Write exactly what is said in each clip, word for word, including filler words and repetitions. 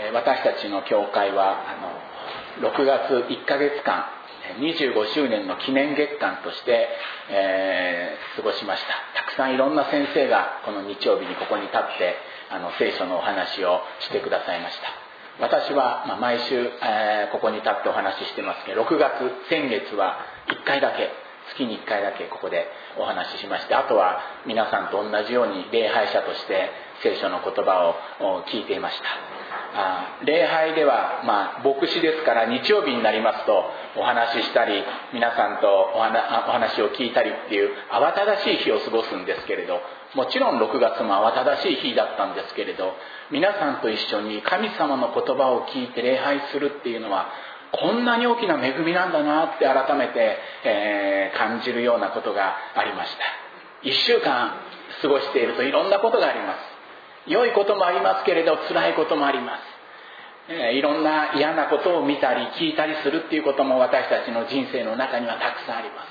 私たちの教会はあのろくがついっかげつかんにじゅうごしゅうねんの記念月間として、えー、過ごしました。たくさんいろんな先生がこの日曜日にここに立ってあの聖書のお話をしてくださいました。私は、まあ、毎週、えー、ここに立ってお話ししてますけど、ろくがつ先月はいっかいだけ、月にいっかいだけここでお話ししまして、あとは皆さんと同じように礼拝者として聖書の言葉を聞いていました。あ礼拝では、まあ、牧師ですから日曜日になりますとお話ししたり皆さんとお話、お話を聞いたりっていう慌ただしい日を過ごすんですけれど、もちろんろくがつも慌ただしい日だったんですけれど、皆さんと一緒に神様の言葉を聞いて礼拝するっていうのはこんなに大きな恵みなんだなって改めて、えー、感じるようなことがありました。いっしゅうかん過ごしているといろんなことがあります。良いこともありますけれど辛いこともあります、えー、いろんな嫌なことを見たり聞いたりするっていうことも私たちの人生の中にはたくさんあります。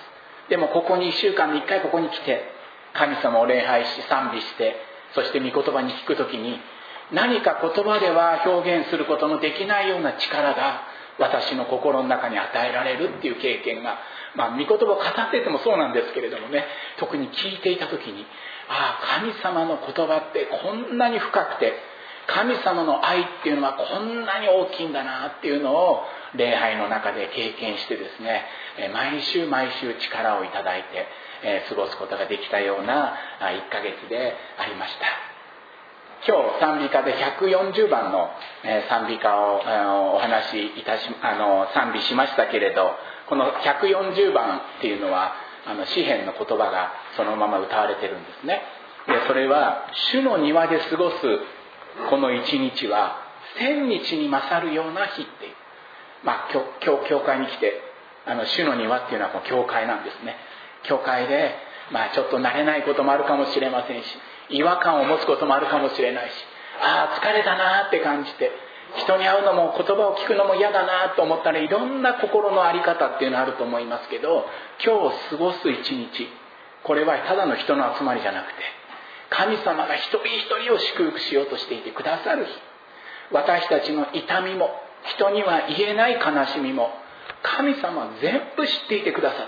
でもここにいっしゅうかんにいっかいここに来て神様を礼拝し賛美して、そして御言葉に聞くときに何か言葉では表現することのできないような力が私の心の中に与えられるっていう経験が、まあ、御言葉を語っててもそうなんですけれどもね、特に聞いていた時に、ああ神様の言葉ってこんなに深くて、神様の愛っていうのはこんなに大きいんだなっていうのを礼拝の中で経験してですね、毎週毎週力をいただいて過ごすことができたようないっかげつでありました。今日賛美歌でひゃくよんじゅうばんの賛美歌をお話しいたしあの賛美しましたけれど、このひゃくよんじゅうばんっていうのはあの詩篇の言葉がそのまま歌われてるんですね。でそれは主の庭で過ごすこの一日は千日に勝るような日っていう、まあ今日教会に来てあの主の庭っていうのはこの教会なんですね。教会でまあちょっと慣れないこともあるかもしれませんし、違和感を持つこともあるかもしれないし、ああ疲れたなって感じて、人に会うのも言葉を聞くのも嫌だなと思ったら、いろんな心の在り方っていうのがあると思いますけど、今日過ごす一日、これはただの人の集まりじゃなくて、神様が一人一人を祝福しようとしていてくださる日、私たちの痛みも人には言えない悲しみも神様は全部知っていてくださって、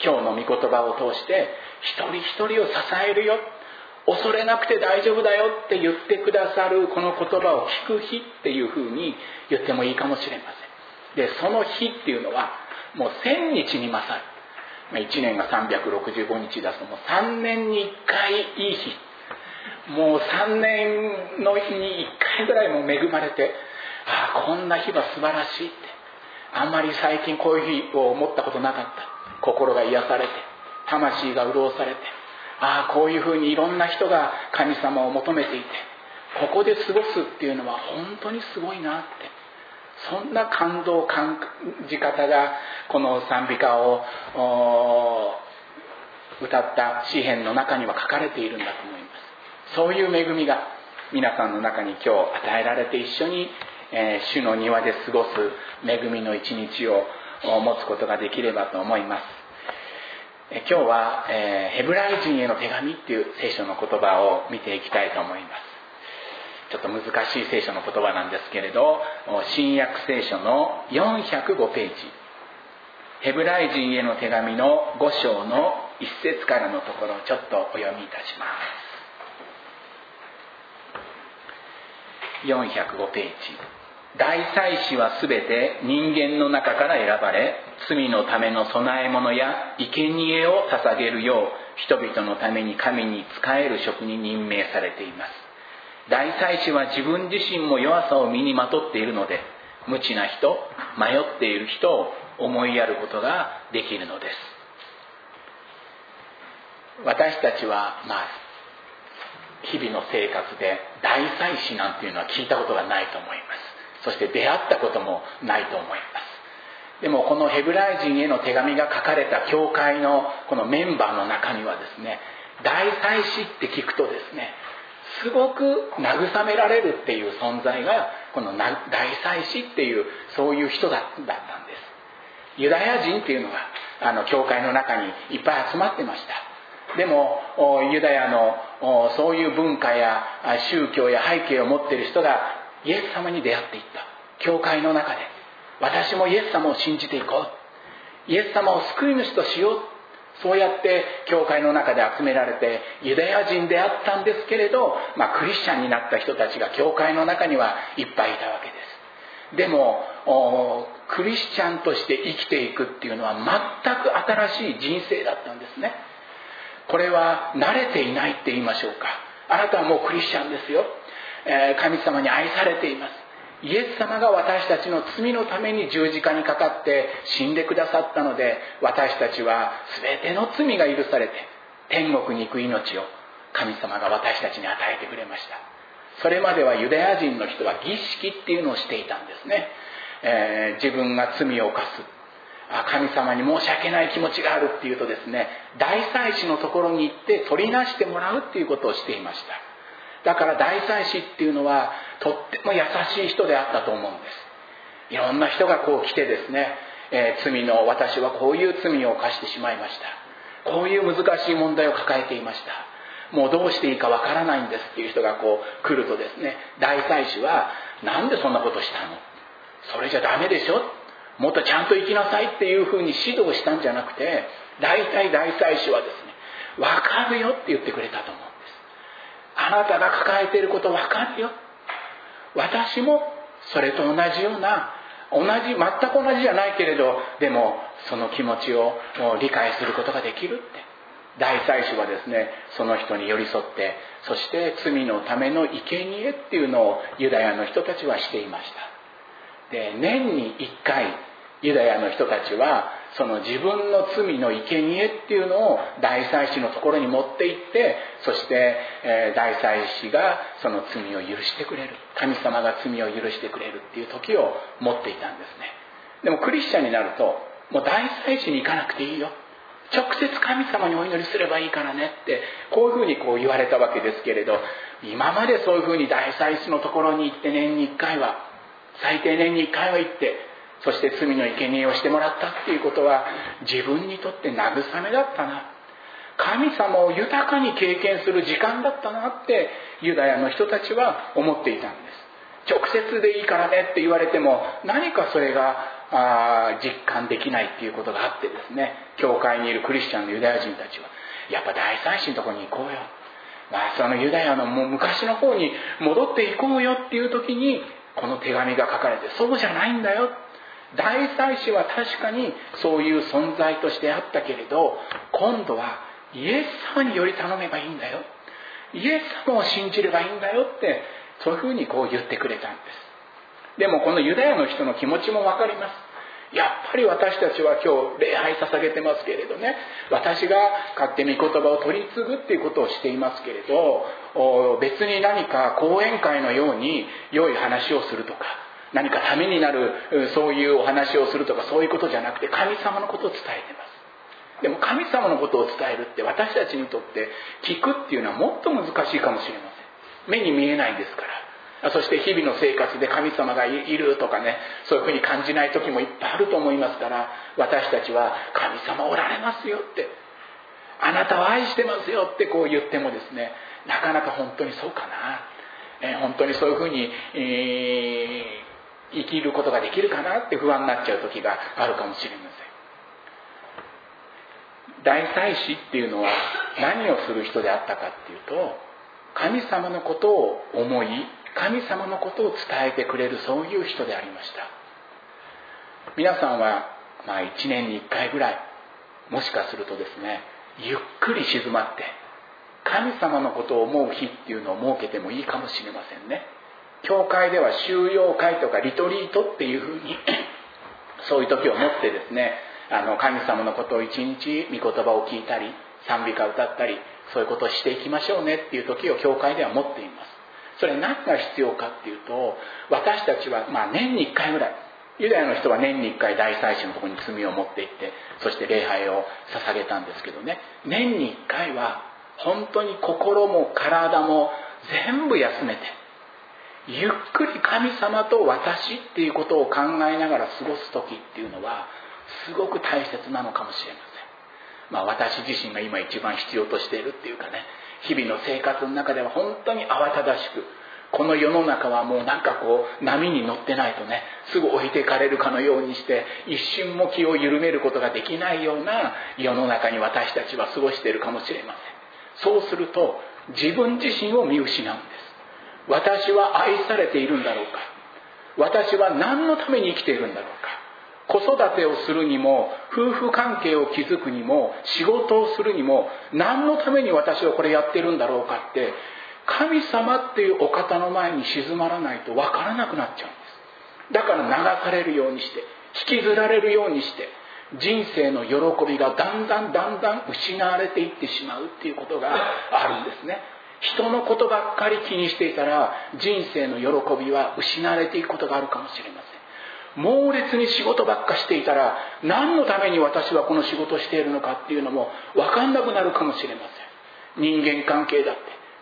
今日の御言葉を通して一人一人を支えるよ、恐れなくて大丈夫だよって言ってくださるこの言葉を聞く日っていうふうに言ってもいいかもしれません。でその日っていうのはもう千日に勝る、いちねんがさんびゃくろくじゅうごにちだともうさんねんにいっかいいい日、もうさんねんの日にいっかいぐらいも恵まれて、ああこんな日は素晴らしいって、あんまり最近こういう日を思ったことなかった。心が癒されて魂が潤されて、ああこういうふうにいろんな人が神様を求めていて、ここで過ごすっていうのは本当にすごいなって、そんな感動感じ方がこの賛美歌を歌った詩篇の中には書かれているんだと思います。そういう恵みが皆さんの中に今日与えられて、一緒に、えー、主の庭で過ごす恵みの一日を持つことができればと思います。今日は、えー、ヘブライ人への手紙っていう聖書の言葉を見ていきたいと思います。ちょっと難しい聖書の言葉なんですけれど、新約聖書のよんひゃくごページ、ヘブライ人への手紙のご章のいっ節からのところをちょっとお読みいたします。よんひゃくごページ。大祭司はすべて人間の中から選ばれ、罪のための供え物や生贄を捧げるよう人々のために神に仕える職に任命されています。大祭司は自分自身も弱さを身にまとっているので、無知な人、迷っている人を思いやることができるのです。私たちはまあ日々の生活で大祭司なんていうのは聞いたことがないと思います。そして出会ったこともないと思います。でもこのヘブライ人への手紙が書かれた教会のこのメンバーの中にはですね、大祭司って聞くとですね、すごく慰められるっていう存在がこの大祭司っていうそういう人だったんです。ユダヤ人っていうのがあの教会の中にいっぱい集まってました。でもユダヤのそういう文化や宗教や背景を持っている人がイエス様に出会っていった。教会の中で私もイエス様を信じていこう、イエス様を救い主としよう、そうやって教会の中で集められてユダヤ人であったんですけれど、まあ、クリスチャンになった人たちが教会の中にはいっぱいいたわけです。でもクリスチャンとして生きていくっていうのは全く新しい人生だったんですね。これは慣れていないって言いましょうか。あなたはもうクリスチャンですよ、えー、神様に愛されています。イエス様が私たちの罪のために十字架にかかって死んでくださったので、私たちは全ての罪が許されて天国に行く命を神様が私たちに与えてくれました。それまではユダヤ人の人は儀式っていうのをしていたんですね、えー、自分が罪を犯す、神様に申し訳ない気持ちがあるっていうとですね、大祭司のところに行って取りなしてもらうっていうことをしていました。だから大祭司っていうのはとっても優しい人であったと思うんです。いろんな人がこう来てですね、えー、罪の私はこういう罪を犯してしまいました、こういう難しい問題を抱えていました、もうどうしていいかわからないんですっていう人がこう来るとですね、大祭司はなんでそんなことしたの、それじゃダメでしょ、もっとちゃんと生きなさいっていうふうに指導したんじゃなくて、大体大祭司はですね、わかるよって言ってくれたと思うんです。あなたが抱えていることわかるよ、私もそれと同じような、同じ全く同じじゃないけれど、でもその気持ちを理解することができるって、大祭司はですね、その人に寄り添って、そして罪のための生贄っていうのをユダヤの人たちはしていました。で、年にいっかいユダヤの人たちはその自分の罪の生贄っていうのを大祭司のところに持って行って、そして、えー、大祭司がその罪を許してくれる、神様が罪を許してくれるっていう時を持っていたんですね。でもクリスチャンになると、もう大祭司に行かなくていいよ、直接神様にお祈りすればいいからねって、こういうふうにこう言われたわけですけれど、今までそういうふうに大祭司のところに行って年にいっかいは、最低年にいっかいは行って、そして罪の生贄をしてもらったっていうことは自分にとって慰めだったな、神様を豊かに経験する時間だったなってユダヤの人たちは思っていたんです。直接でいいからねって言われても、何かそれがあ実感できないっていうことがあってですね、教会にいるクリスチャンのユダヤ人たちはやっぱ大祭司のところに行こうよ、まあ、そのユダヤのもう昔の方に戻っていこうよっていう時にこの手紙が書かれて、そうじゃないんだよ、大祭司は確かにそういう存在としてあったけれど、今度はイエス様により頼めばいいんだよ、イエス様を信じればいいんだよって、そういうふうにこう言ってくれたんです。でもこのユダヤの人の気持ちも分かります。やっぱり私たちは今日礼拝捧げてますけれどね、私が勝手に御言葉を取り継ぐっていうことをしていますけれど、別に何か講演会のように良い話をするとか、何かためになるそういうお話をするとか、そういうことじゃなくて神様のことを伝えてます。でも神様のことを伝えるって私たちにとって聞くっていうのはもっと難しいかもしれません。目に見えないですから。そして日々の生活で神様がいるとかね、そういうふうに感じない時もいっぱいあると思いますから、私たちは神様おられますよって、あなたを愛してますよってこう言ってもですね、なかなか本当にそうかな、えー、本当にそういうふうに、えー生きることができるかなって不安になっちゃう時があるかもしれません。大祭司っていうのは何をする人であったかっていうと、神様のことを思い、神様のことを伝えてくれる、そういう人でありました。皆さんはまあいちねんにいっかいぐらい、もしかするとですね、ゆっくり静まって神様のことを思う日っていうのを設けてもいいかもしれませんね。教会では収容会とかリトリートっていうふうにそういう時をもってですね、あの神様のことを一日御言葉を聞いたり賛美歌を歌ったり、そういうことをしていきましょうねっていう時を教会では持っています。それ何が必要かっていうと、私たちはまあ年にいっかいぐらい、ユダヤの人は年にいっかい大祭司のところに罪を持って行って、そして礼拝を捧げたんですけどね、年にいっかいは本当に心も体も全部休めて、ゆっくり神様と私っていうことを考えながら過ごす時っていうのはすごく大切なのかもしれません。まあ私自身が今一番必要としているっていうかね、日々の生活の中では本当に慌ただしく、 この世の中はもうなんかこう波に乗ってないとね、すぐ置いていかれるかのようにして、一瞬も気を緩めることができないような世の中に私たちは過ごしているかもしれません。そうすると自分自身を見失うんです。私は愛されているんだろうか、私は何のために生きているんだろうか、子育てをするにも、夫婦関係を築くにも、仕事をするにも、何のために私はこれやってるんだろうかって、神様っていうお方の前に静まらないと分からなくなっちゃうんです。だから流されるようにして、引きずられるようにして、人生の喜びがだんだんだんだん失われていってしまうっていうことがあるんですね。人のことばっかり気にしていたら、人生の喜びは失われていくことがあるかもしれません。猛烈に仕事ばっかしていたら、何のために私はこの仕事をしているのかっていうのも分かんなくなるかもしれません。人間関係だって、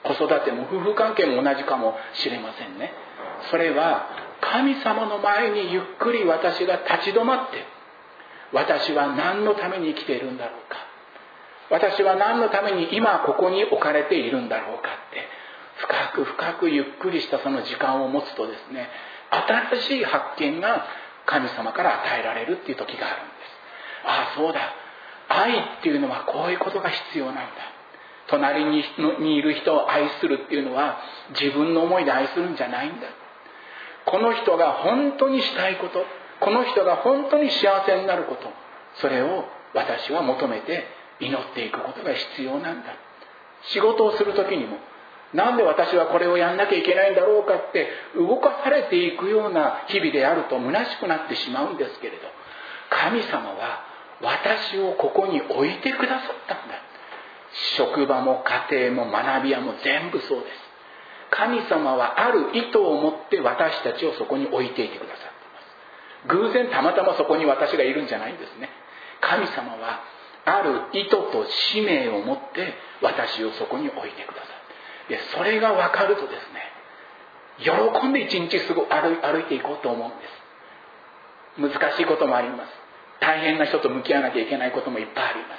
子育ても夫婦関係も同じかもしれませんね。それは神様の前にゆっくり私が立ち止まって、私は何のために生きているんだろうか、私は何のために今ここに置かれているんだろうかって、深く深くゆっくりしたその時間を持つとですね、新しい発見が神様から与えられるっていう時があるんです。ああ、そうだ、愛っていうのはこういうことが必要なんだ。隣にいる人を愛するっていうのは自分の思いで愛するんじゃないんだ。この人が本当にしたいこと、この人が本当に幸せになること、それを私は求めて祈っていくことが必要なんだ。仕事をする時にも、なんで私はこれをやんなきゃいけないんだろうかって動かされていくような日々であると虚しくなってしまうんですけれど、神様は私をここに置いてくださったんだ。職場も家庭も学び屋も全部そうです。神様はある意図を持って私たちをそこに置いていてくださっています。偶然たまたまそこに私がいるんじゃないんですね。神様はある意図と使命を持って私をそこに置いてくださる。でそれが分かるとですね、喜んで一日すぐ歩い、歩いていこうと思うんです。難しいこともあります。大変な人と向き合わなきゃいけないこともいっぱいあります。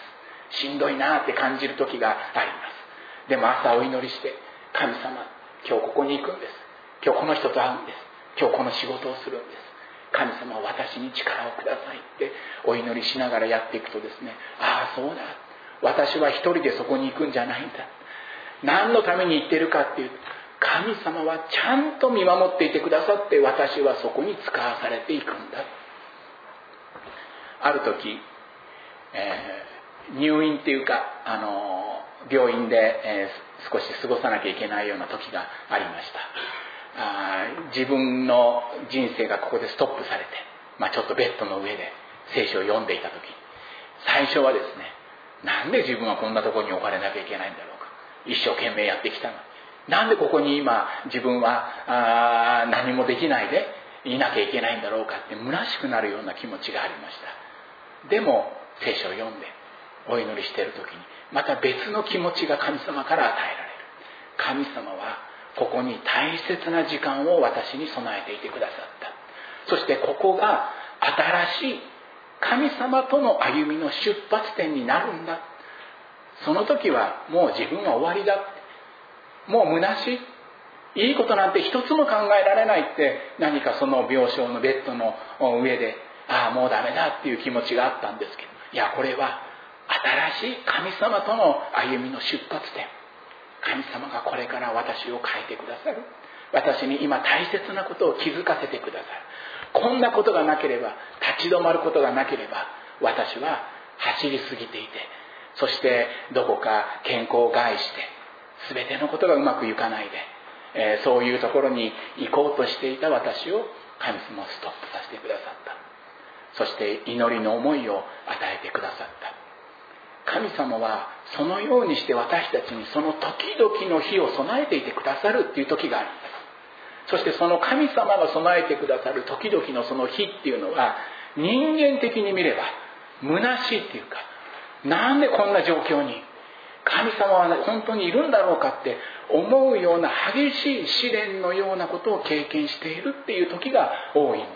しんどいなって感じる時があります。でも朝お祈りして、神様、今日ここに行くんです。今日この人と会うんです。今日この仕事をするんです。神様、私に力をくださいってお祈りしながらやっていくとですね、ああそうだ、私は一人でそこに行くんじゃないんだ。何のために行ってるかっていうと、神様はちゃんと見守っていてくださって、私はそこに使わされていくんだ。ある時、えー、入院っていうか、あの病院で、えー、少し過ごさなきゃいけないような時がありました。あ自分の人生がここでストップされて、まあ、ちょっとベッドの上で聖書を読んでいた時、最初はですね、なんで自分はこんなところに置かれなきゃいけないんだろうか、一生懸命やってきたのに、なんでここに今自分はあ何もできないでいなきゃいけないんだろうかって虚しくなるような気持ちがありました。でも聖書を読んでお祈りしている時に、また別の気持ちが神様から与えられる。神様はここに大切な時間を私に備えていてくださった。そしてここが新しい神様との歩みの出発点になるんだ。その時はもう自分は終わりだ、もう虚しい、いいことなんて一つも考えられないって、何かその病床のベッドの上で、ああもうダメだっていう気持ちがあったんですけど、いやこれは新しい神様との歩みの出発点。神様がこれから私を変えてくださる。私に今大切なことを気づかせてくださる。こんなことがなければ、立ち止まることがなければ、私は走りすぎていて、そしてどこか健康を害して、全てのことがうまくいかないで、えー、そういうところに行こうとしていた私を神様はストップさせてくださった。そして祈りの思いを与えてくださった。神様はそのようにして私たちにその時々の日を備えていてくださるっていう時があるんです。そしてその神様が備えてくださる時々のその日っていうのは、人間的に見れば虚しいっていうか、なんでこんな状況に神様は本当にいるんだろうかって思うような激しい試練のようなことを経験しているっていう時が多いんです。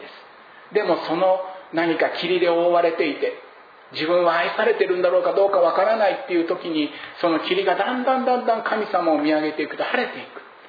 でもその何か霧で覆われていて、自分は愛されてるんだろうかどうかわからないっていう時に、その霧がだんだんだんだん神様を見上げていくと晴れていく。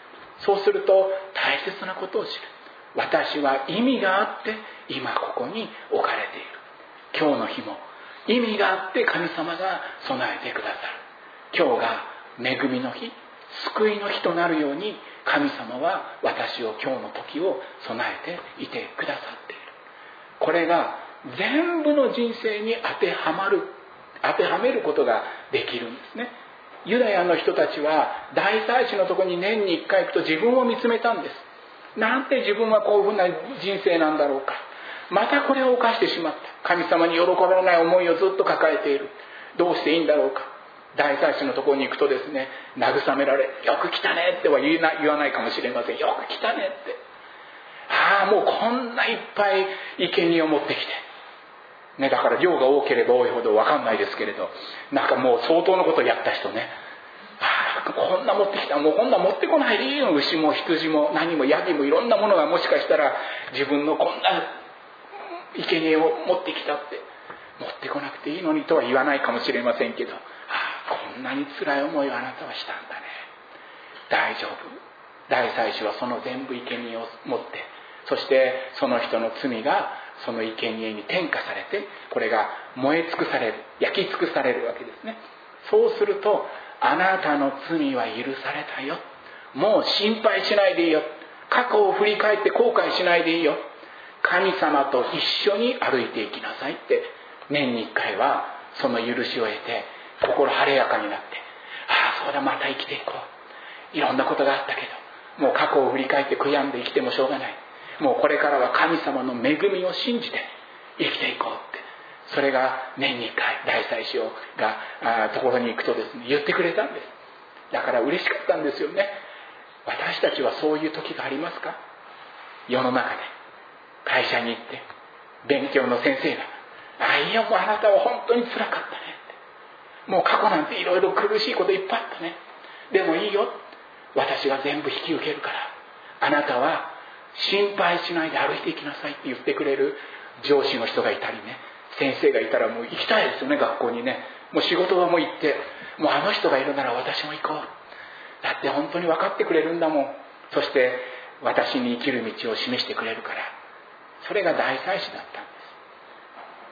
そうすると大切なことを知る。私は意味があって今ここに置かれている。今日の日も意味があって神様が備えてくださる。今日が恵みの日、救いの日となるように、神様は私を今日の時を備えていてくださっている。これが全部の人生に当てはまる、当てはめることができるんですね。ユダヤの人たちは大祭司のところに年に一回行くと自分を見つめたんです。なんて自分はこういうふうな人生なんだろうか。またこれを犯してしまった。神様に喜ばれない思いをずっと抱えている。どうしていいんだろうか。大祭司のところに行くとですね、慰められ、よく来たねっては言わない、言わないかもしれません。よく来たねって。ああ、もうこんないっぱい生贄を持ってきて。ね、だから量が多ければ多いほど分かんないですけれど、なんかもう相当のことをやった人ね。ああ、こんな持ってきた。もうこんな持ってこないでいいよ。牛も羊も何もヤギもいろんなものがもしかしたら自分のこんな生贄を持ってきたって。持ってこなくていいのにとは言わないかもしれませんけど、ああ、こんなに辛い思いをあなたはしたんだね。大丈夫。大祭司はその全部生贄を持って、そしてその人の罪がその生贄に転嫁されて、これが燃え尽くされる、焼き尽くされるわけですね。そうすると、あなたの罪は許されたよ。もう心配しないでいいよ。過去を振り返って後悔しないでいいよ。神様と一緒に歩いていきなさいって、年に一回はその許しを得て、心晴れやかになって、ああ、そうだ、また生きていこう。いろんなことがあったけど、もう過去を振り返って悔やんで生きてもしょうがない。もうこれからは神様の恵みを信じて生きていこうって、それが年に一回大祭司がところに行くとですね、言ってくれたんです。だから嬉しかったんですよね。私たちはそういう時がありますか？世の中で会社に行って勉強の先生が、ああいいよ、もうあなたは本当に辛かったねって、もう過去なんていろいろ苦しいこといっぱいあったね。でもいいよ、私が全部引き受けるから、あなたは心配しないで歩いていきなさいって言ってくれる上司の人がいたりね、先生がいたらもう行きたいですよね、学校にね。もう仕事場も行って、もうあの人がいるなら私も行こう。だって本当に分かってくれるんだもん。そして私に生きる道を示してくれるから。それが大祭司だったんです。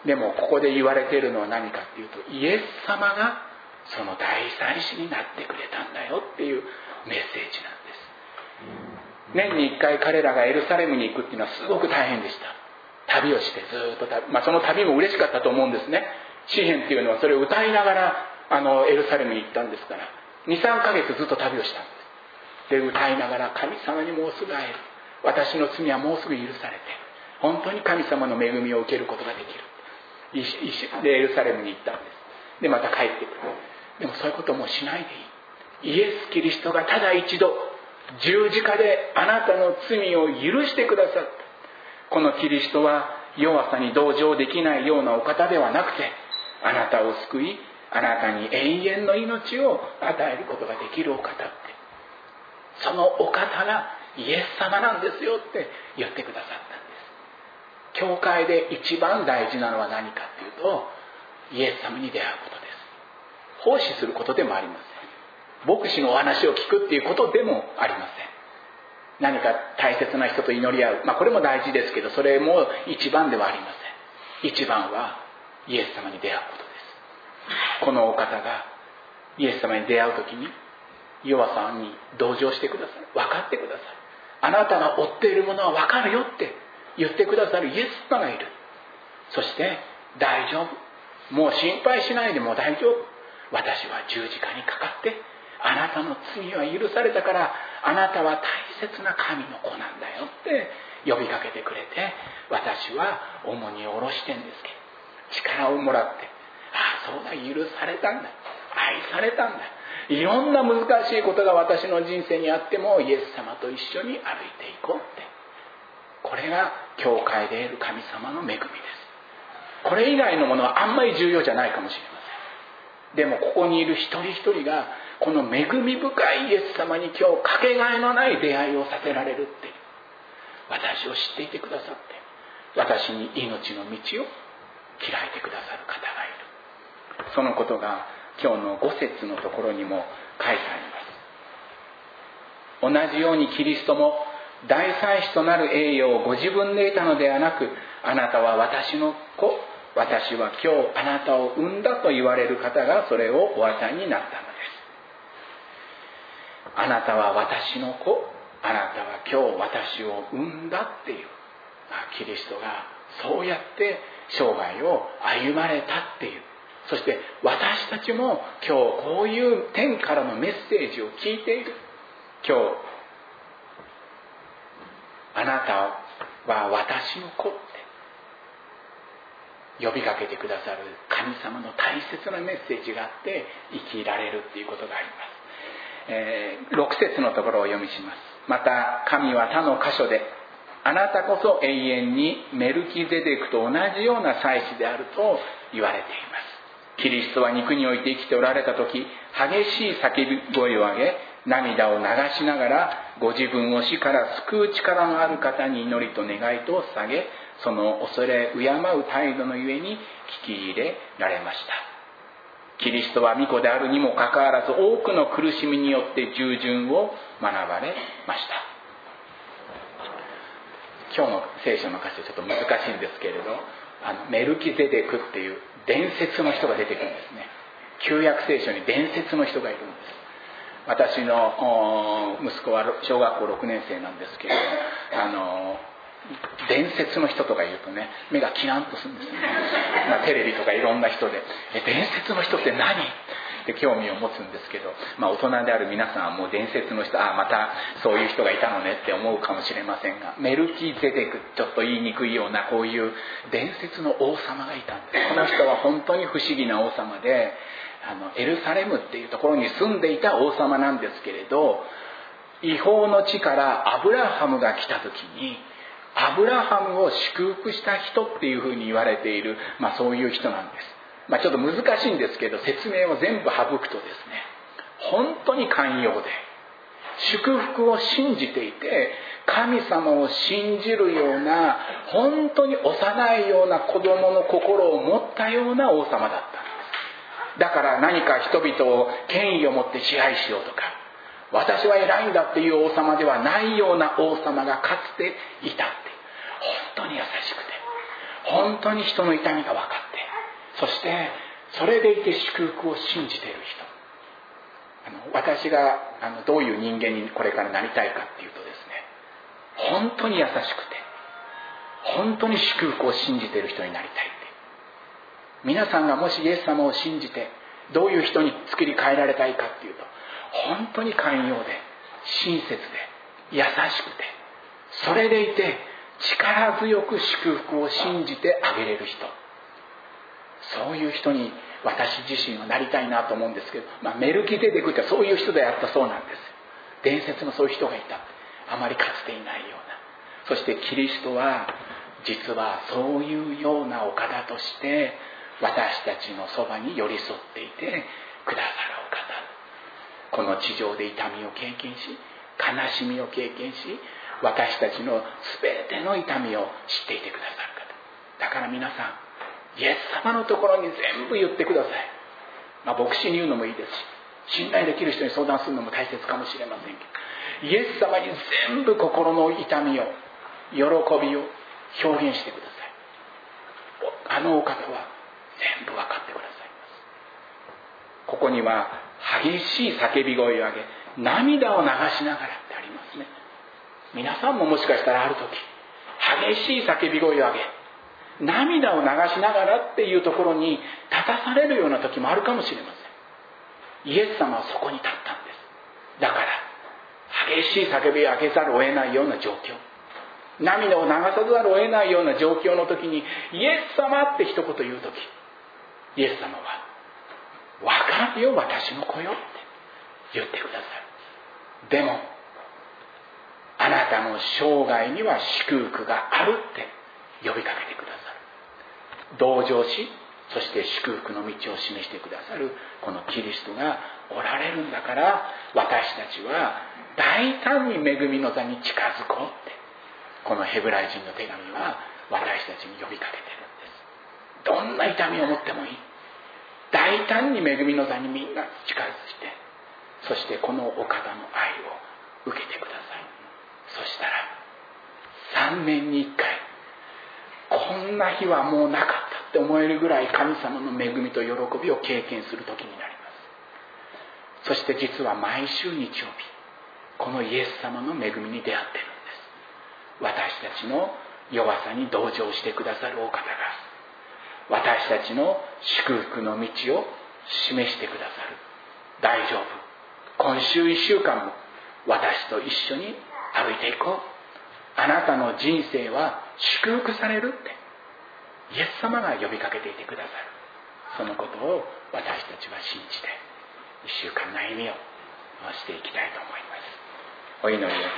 でもここで言われているのは何かっていうと、イエス様がその大祭司になってくれたんだよっていうメッセージなんです。年に一回彼らがエルサレムに行くっていうのはすごく大変でした。旅をしてずっと旅、まあ、その旅も嬉しかったと思うんですね。詩篇っていうのはそれを歌いながらあのエルサレムに行ったんですから、にさんかげつずっと旅をしたんです。で、歌いながら、神様にもうすぐ会える、私の罪はもうすぐ許されて、本当に神様の恵みを受けることができる。でエルサレムに行ったんです。でまた帰ってくる。でもそういうこともしないでいい。イエス・キリストがただ一度十字架であなたの罪を許してくださった。このキリストは弱さに同情できないようなお方ではなくて、あなたを救い、あなたに永遠の命を与えることができるお方って、そのお方がイエス様なんですよって言ってくださったんです。教会で一番大事なのは何かっていうと、イエス様に出会うことです。奉仕することでもありません。牧師のお話を聞くっていうことでもありません。何か大切な人と祈り合う、まあこれも大事ですけど、それも一番ではありません。一番はイエス様に出会うことです。このお方がイエス様に出会うときに、弱さに同情してくださる、分かってくださる、あなたが追っているものは分かるよって言ってくださるイエス様がいる。そして大丈夫、もう心配しないで、もう大丈夫、私は十字架にかかってあなたの罪は許されたから、あなたは大切な神の子なんだよって呼びかけてくれて、私は重荷を下ろしてんですけど、力をもらって、ああそうだ、許されたんだ、愛されたんだ、いろんな難しいことが私の人生にあってもイエス様と一緒に歩いていこうって、これが教会で得る神様の恵みです。これ以外のものはあんまり重要じゃないかもしれません。でもここにいる一人一人がこの恵み深いイエス様に今日かけがえのない出会いをさせられるって、私を知っていてくださって、私に命の道を開いてくださる方がいる。そのことが今日のご節のところにも書いてありま同じようにキリストも大祭司となる栄誉をご自分で得たのではなく、あなたは私の子、私は今日あなたを産んだと言われる方がそれをお与えになったのです。あなたは私の子、あなたは今日私を産んだっていう、キリストがそうやって生涯を歩まれたっていう、そして私たちも今日こういう天からのメッセージを聞いている。今日あなたは私の子って呼びかけてくださる神様の大切なメッセージがあって生きられるっていうことがあります。えー、ろく節のところをお読みします。また神は他の箇所で、あなたこそ永遠にメルキゼデクと同じような祭司であると言われています。キリストは肉において生きておられた時、激しい叫び声を上げ、涙を流しながらご自分を死から救う力のある方に祈りと願いとを捧げ、その恐れ敬う態度のゆえに聞き入れられました。キリストは御子であるにもかかわらず、多くの苦しみによって従順を学ばれました。今日の聖書の箇所ちょっと難しいんですけれど、あのメルキゼデクっていう伝説の人が出てくるんですね。旧約聖書に伝説の人がいるんです。私の息子は小学校ろくねん生なんですけれど、あの伝説の人とか言うとね、目がキランとするんですよね。まあ、テレビとかいろんな人で、え伝説の人って何って興味を持つんですけど、まあ、大人である皆さんはもう伝説の人、ああまたそういう人がいたのねって思うかもしれませんが、メルキゼデク、ちょっと言いにくいようなこういう伝説の王様がいたんです。この人は本当に不思議な王様で、あのエルサレムっていうところに住んでいた王様なんですけれど、異邦の地からアブラハムが来た時に、アブラハムを祝福した人っていうふうに言われている、まあ、そういう人なんです。まあ、ちょっと難しいんですけど、説明を全部省くとですね、本当に寛容で祝福を信じていて、神様を信じるような本当に幼いような子供の心を持ったような王様だったんです。だから何か人々を権威を持って支配しようとか、私は偉いんだっていう王様ではないような王様がかつていたって、本当に優しくて、本当に人の痛みが分かって、そしてそれでいて祝福を信じている人、あの私があのどういう人間にこれからなりたいかっていうとですね、本当に優しくて本当に祝福を信じている人になりたいって。皆さんがもしイエス様を信じてどういう人に作り変えられたいかっていうと、本当に寛容で親切で優しくて、それでいて力強く祝福を信じてあげれる人、そういう人に私自身はなりたいなと思うんですけど、まあ、メルキゼデクってそういう人であったそうなんです。伝説のそういう人がいた、あまりかつていないような。そしてキリストは実はそういうようなお方として私たちのそばに寄り添っていてくださるお方。この地上で痛みを経験し、悲しみを経験し、私たちの全ての痛みを知っていてくださる方だから、皆さんイエス様のところに全部言ってください。まあ、牧師に言うのもいいですし、信頼できる人に相談するのも大切かもしれませんけど、イエス様に全部心の痛みを、喜びを表現してください。あのお方は全部分かってくださいます。ここには激しい叫び声を上げ、涙を流しながらってありますね。皆さんももしかしたらある時激しい叫び声を上げ、涙を流しながらっていうところに立たされるような時もあるかもしれません。イエス様はそこに立ったんです。だから激しい叫びを上げざるを得ないような状況、涙を流さざるを得ないような状況の時に、イエス様って一言言う時、イエス様は分かるよ私の子よって言ってください。でもあなたの生涯には祝福があるって呼びかけてくださる。同情し、そして祝福の道を示してくださるこのキリストがおられるんだから、私たちは大胆に恵みの座に近づこうって、このヘブライ人の手紙は私たちに呼びかけてるんです。どんな痛みを持ってもいい、大胆に恵みの座にみんな近づいて、そしてこのお方の愛を受けてください。そしたらさんねんにいっかい、こんな日はもうなかったって思えるぐらい神様の恵みと喜びを経験する時になります。そして実は毎週日曜日、このイエス様の恵みに出会っているんです。私たちの弱さに同情してくださるお方が、私たちの祝福の道を示してくださる。大丈夫、今週いっしゅうかんも私と一緒に歩いていこう。あなたの人生は祝福されるってイエス様が呼びかけていてくださる。そのことを私たちは信じていっしゅうかんの歩みをしていきたいと思います。お祈りをいたします。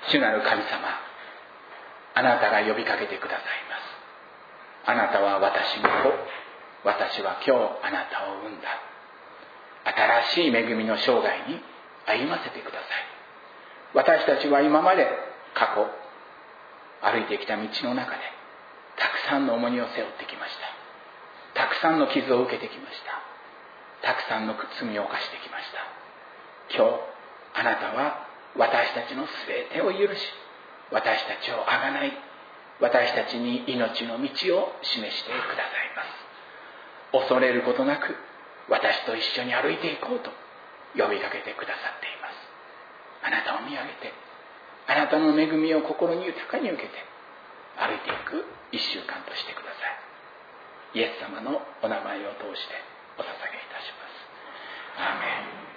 主なる神様、あなたが呼びかけてくださいます。あなたは私の子、私は今日あなたを産んだ。新しい恵みの生涯に歩ませてください。私たちは今まで過去歩いてきた道の中でたくさんの重荷を背負ってきました。たくさんの傷を受けてきました。たくさんの罪を犯してきました。今日あなたは私たちの全てを許し、私たちをあがない、私たちに命の道を示してくださいます。恐れることなく私と一緒に歩いていこうと呼びかけてくださっています。あなたを見上げて、あなたの恵みを心に豊かに受けて歩いていく一週間としてください。イエス様のお名前を通してお捧げいたします。アーメン。